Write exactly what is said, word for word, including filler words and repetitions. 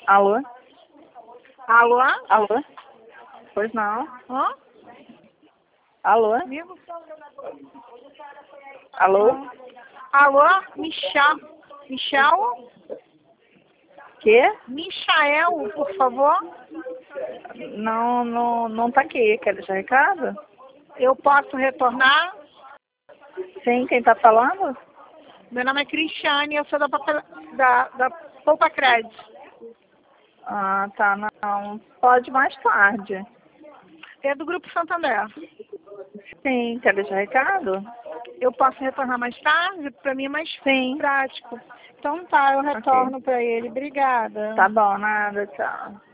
Alô? Alô? Alô? Pois não. Hã? Alô? Amigo? Alô? Alô? Michel? Michel? Quê? Michael, por favor. Não, não, não tá aqui. Quer deixar recado? Eu posso retornar? Sim, quem tá falando? Meu nome é Cristiane, eu sou da, papel... da, da Poupa Crédito. Ah, tá, não. Pode mais tarde. É do Grupo Santander. Sim, quer deixar recado? Eu posso retornar mais tarde? Para mim é mais Sim. prático. Então tá, eu retorno Ok. para ele. Obrigada. Tá bom, nada, tchau.